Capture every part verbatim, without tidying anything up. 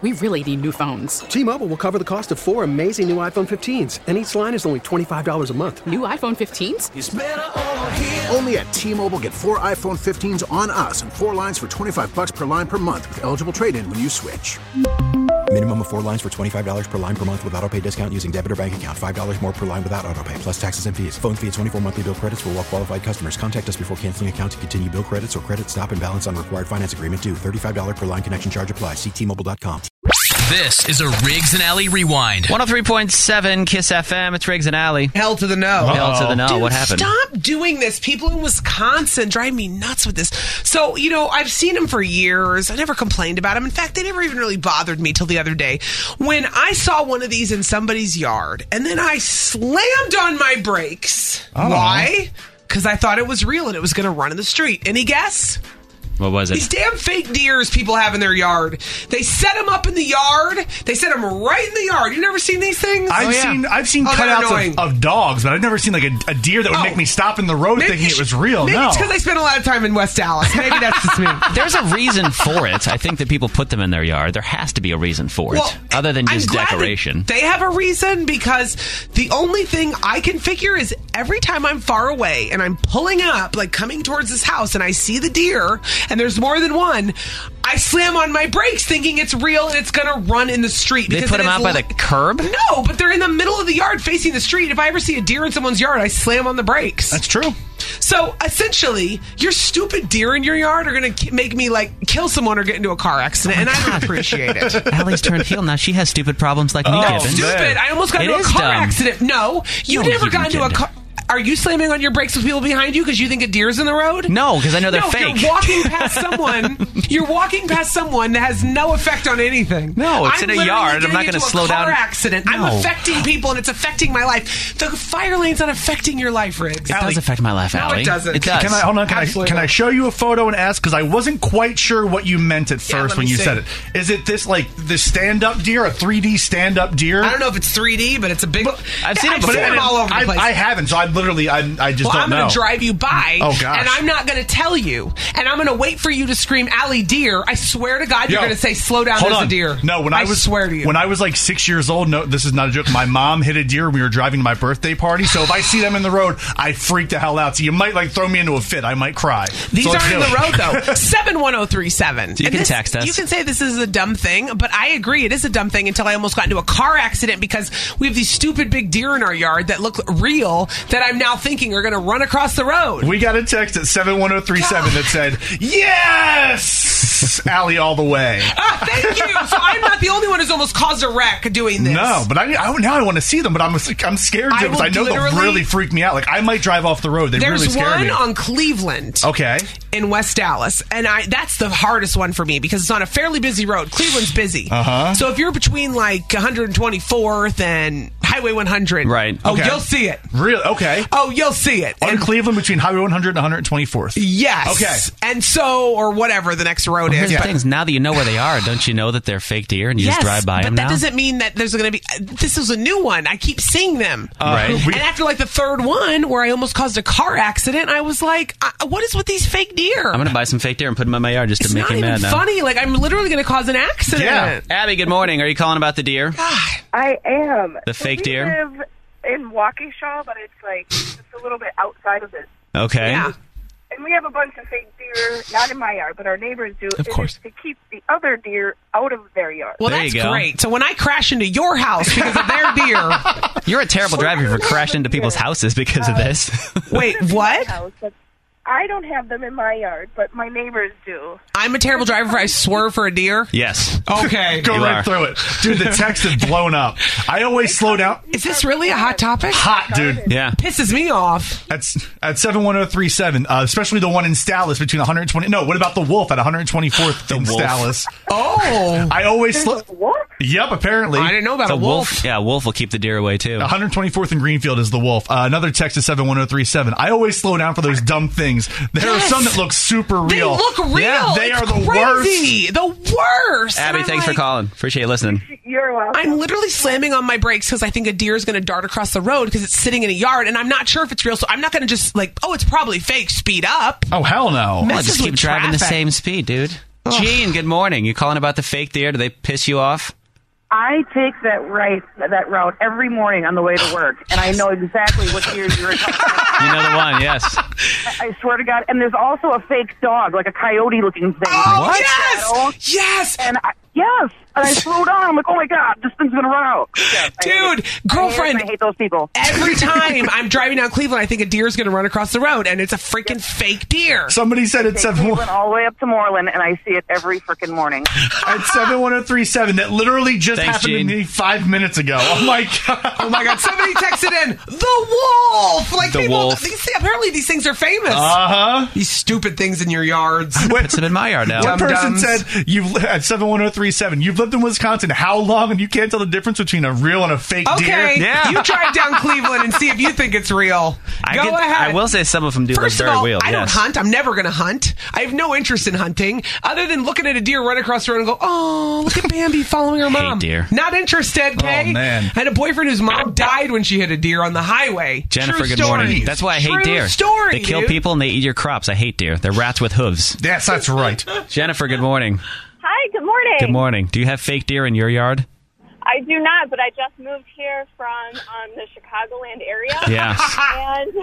We really need new phones. T-Mobile will cover the cost of four amazing new iPhone fifteens, and each line is only twenty-five dollars a month. New iPhone fifteens? It's better over here. Only at T-Mobile, get four iPhone fifteens on us and four lines for twenty-five dollars per line per month with eligible trade-in when you switch. Minimum of four lines for twenty-five dollars per line per month with autopay discount using debit or bank account. five dollars more per line without autopay, plus taxes and fees. Phone fee at twenty-four monthly bill credits for well-qualified customers. Contact us before canceling account to continue bill credits or credit stop and balance on required finance agreement due. thirty-five dollars per line connection charge applies. See T Mobile dot com. This is a Riggs and Alley Rewind. one oh three point seven KISS F M. It's Riggs and Alley. Hell to the no. Uh-oh. Hell to the no. Dude, what happened? Stop doing this. People in Wisconsin drive me nuts with this. So, you know, I've seen them for years. I never complained about them. In fact, they never even really bothered me till the other day when I saw one of these in somebody's yard, and then I slammed on my brakes. Oh. Why? Because I thought it was real and it was going to run in the street. Any guess? What was it? These damn fake deers people have in their yard. They set them up in the yard. They set them right in the yard. You never seen these things? I've oh, yeah. seen I've seen oh, cutouts of, of dogs, but I've never seen like a, a deer that would oh. make me stop in the road maybe thinking it was real. Maybe no. it's because I spent a lot of time in West Dallas. Maybe that's just me. There's a reason for it. I think that people put them in their yard. There has to be a reason for well, it, other than just I'm glad decoration. That they have a reason because the only thing I can figure is every time I'm far away and I'm pulling up, like coming towards this house, and I see the deer, and there's more than one, I slam on my brakes thinking it's real and it's going to run in the street. They put them out by the curb? No, but they're in the middle of the yard facing the street. If I ever see a deer in someone's yard, I slam on the brakes. That's true. So, essentially, your stupid deer in your yard are going to make me, like, kill someone or get into a car accident, oh and I don't appreciate it. Allie's turned heel. Now she has stupid problems like me, oh, Kevin. Stupid. I almost got it into a car dumb. accident. No, you no, never you got into a car... Are you slamming on your brakes with people behind you because you think a deer's in the road? No, because I know they're no, fake. You're walking past someone. You're walking past someone that has no effect on anything. No, it's I'm in a yard. I'm not going to slow car down. Accident. No. I'm affecting people, and it's affecting my life. The fire lane's not affecting your life, Riggs. It Allie, does affect my life, Allie. No, it doesn't. It does. Can I hold on? Can Absolutely I can not. I show you a photo and ask? Because I wasn't quite sure what you meant at Yeah, first let when me you see. said it. Is it this like the stand up deer, a three D stand up deer? I don't know if it's three D, but it's a big. But, I've seen it I've before. seen them all over the I, place. I haven't, so I literally I I just well, don't I'm know. going to drive you by, Oh, gosh. and I'm not going to tell you, and I'm going to wait for you to scream, "Allie, deer!" I swear to God, you're Yo, going to say, "Slow down, hold there's on. a deer." No, when I, I was swear to you, when I was like six years old. No, this is not a joke. My mom hit a deer when we were driving to my birthday party. So if I see them in the road, I freak the hell out. So you might like throw me into a fit. I might cry. These so aren't in do the it. road, though. seven one zero three seven. You And can this, text us. You can say this is a dumb thing, but I agree it is a dumb thing until I almost got into a car accident because we have these stupid big deer in our yard that look real that I'm now thinking are going to run across the road. We got a text at seven one zero three seven that said, "Yes, Allie, all the way." Ah, thank you. So I'm not the only one who's almost caused a wreck doing this. No, but I, I now I want to see them, but I'm I'm scared I to because will I know they'll literally- really freak me out. Like I might drive off the road. They There's really scare one me. on Cleveland. Okay. In West Dallas, and I that's the hardest one for me because it's on a fairly busy road. Cleveland's busy. Uh-huh. So if you're between like one hundred twenty-fourth and Highway one hundred, Right. Oh, Okay. you'll see it. Really? Okay. Oh, you'll see it. On And- Cleveland between Highway one hundred and one hundred twenty-fourth. Yes. Okay. And so, or whatever the next road Well, here's is. the but- things. Now that you know where they are, don't you know that they're fake deer and you yes, just drive by but them that now? doesn't mean that there's going to be. This is a new one. I keep seeing them. Right. we- and after like the third one, where I almost caused a car accident, I was like, I, "What is with these fake deer?" I'm going to buy some fake deer and put them in my yard just it's to make not you even mad now. funny. Like I'm literally going to cause an accident. Yeah. Abby, good morning. Are you calling about the deer? I am. The So fake we deer? live in Waukesha, but it's like just a little bit outside of it. Okay. Yeah. And we have a bunch of fake deer, not in my yard, but our neighbors do. Of It course. is to keep the other deer out of their yard. Well, There that's you go. great. So when I crash into your house because of their deer, You're a terrible driver for crashing into people's houses because of this. wait, what? House, but I don't have them in my yard, but my neighbors do. I'm a terrible driver if I swerve for a deer. Yes. Okay. Go You right are. through it. Dude, the text is blown up. I always slow down. Is this really a hot topic? Hot, dude. Yeah. Pisses me off. That's at seven one zero three seven, uh, especially the one in Dallas between one hundred twenty. No, what about the wolf at one hundred twenty-fourth in wolf. Dallas? Oh. I always slow. What? Yep, apparently. I didn't know about The a wolf. wolf. Yeah, wolf will keep the deer away too. one hundred twenty-fourth in Greenfield is the wolf. Uh, another text is seven one zero three seven. I always slow down for those dumb things. There Yes. are some that look super They real. look real. Yeah, they It's are the crazy. The worst. Abby, And I'm thanks for like, calling. Appreciate you listening. You're welcome. I'm literally slamming on my brakes because I think a deer is going to dart across the road because it's sitting in a yard, and I'm not sure if it's real. So I'm not going to just like, oh, it's probably fake. Speed up. Oh, hell no. Well, Messes just keep with driving the traffic. same speed, dude. Gene, good morning. You calling about the fake deer? Do they piss you off? I take that right that route every morning on the way to work, and I know exactly what deers you're talking about. You know the one, yes. I, I swear to God. And there's also a fake dog, like a coyote-looking thing. Oh, What? yes! Yes! And I, yes! And I slow down. I'm like, oh my God, this thing's gonna run out. Yes, I hate Dude, it. girlfriend. I hate, it, I hate those people. Every time I'm driving down Cleveland, I think a deer's going to run across the road, and it's a freaking fake deer. Somebody said it's Take seven Cleveland all the way up to Moreland, and I see it every freaking morning. at seven one zero three seven. That literally just Thanks, happened Gene. to me five minutes ago. Oh my God! Oh my God! Somebody texted in the wolf. Like The people, wolf. These, apparently these things are famous. Uh huh. These stupid things in your yards. Put some in my yard now. One person Dum-dums. said you've li- at seven one zero three seven. You've lived in Wisconsin how long, and you can't tell the difference between a real and a fake Okay, deer? Yeah. you drive down Cleveland and see if you think it's real. I Go get- ahead. I will say some of them do First look of very all, real. I don't yes. hunt. I'm never going to hunt. I have no interest in hunting other than looking at a deer run across the road and go, oh, look at Bambi following her Hate mom. deer. Not interested, Kay. Oh, man. I had a boyfriend whose mom died when she hit a deer on the highway. Jennifer, True good story. morning. That's why I hate True deer. story, They kill dude. people and they eat your crops. I hate deer. They're rats with hooves. Yes, that's right. Jennifer, good morning. Hi, good morning. Good morning. Do you have fake deer in your yard? I do not, but I just moved here from um, the Chicagoland area. Yeah. And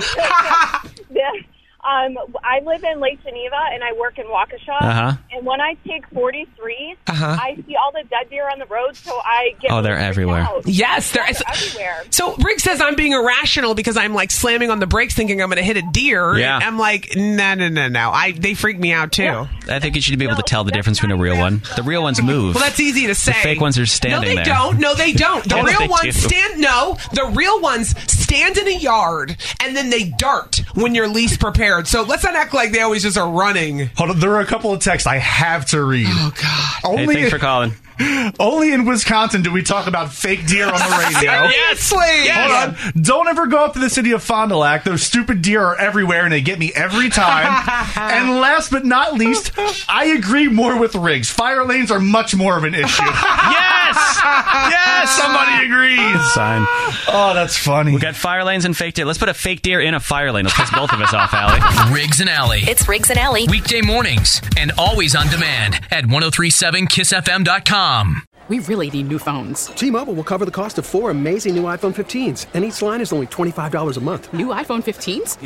the, um, I live in Lake Geneva, and I work in Waukesha. Uh-huh. And when I take forty-three, Uh-huh. I see all the dead deer on the road, so I get Oh, they're really freaked everywhere. out. Yes, there Yeah, is. they're everywhere. So Rick says I'm being irrational because I'm like slamming on the brakes thinking I'm going to hit a deer. Yeah. And I'm like, no, no, no, no. I They freak me out, too. I think you should be able to tell the difference between a real one. The real ones move. Well, that's easy to say. The fake ones are standing No, they there. don't. No, they don't. The Yes, real they ones do. stand. No, the real ones stand in a yard and then they dart when you're least prepared. So let's not act like they always just are running. Hold on, there are a couple of texts I have to read. Oh God. Hey, Only, thanks for calling. only in Wisconsin do we talk about fake deer on the radio. Seriously. Hold on. Don't ever go up to the city of Fond du Lac. Those stupid deer are everywhere, and they get me every time. And last but not least, I agree more with Riggs. Fire lanes are much more of an issue. Yes! Yes! Somebody agrees. Sign. Oh, that's funny. We got fire lanes and fake deer. Let's put a fake deer in a fire lane. It'll piss both of us off, Allie. Riggs and Alley. It's Riggs and Alley. Weekday mornings and always on demand at ten thirty-seven kiss f m dot com. We really need new phones. T-Mobile will cover the cost of four amazing new iPhone fifteens, and each line is only twenty-five dollars a month. New iPhone fifteens?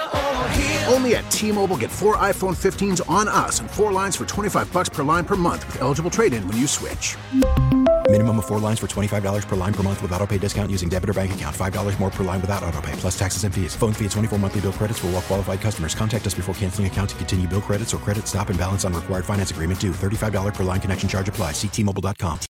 Only at T-Mobile, get four iPhone fifteens on us and four lines for twenty-five bucks per line per month with eligible trade-in when you switch. Minimum of four lines for twenty-five dollars per line per month with autopay discount using debit or bank account. five dollars more per line without autopay, plus taxes and fees. Phone fee at twenty-four monthly bill credits for well-qualified customers. Contact us before canceling account to continue bill credits or credit stop and balance on required finance agreement due. thirty-five dollars per line connection charge applies. See T Mobile dot com.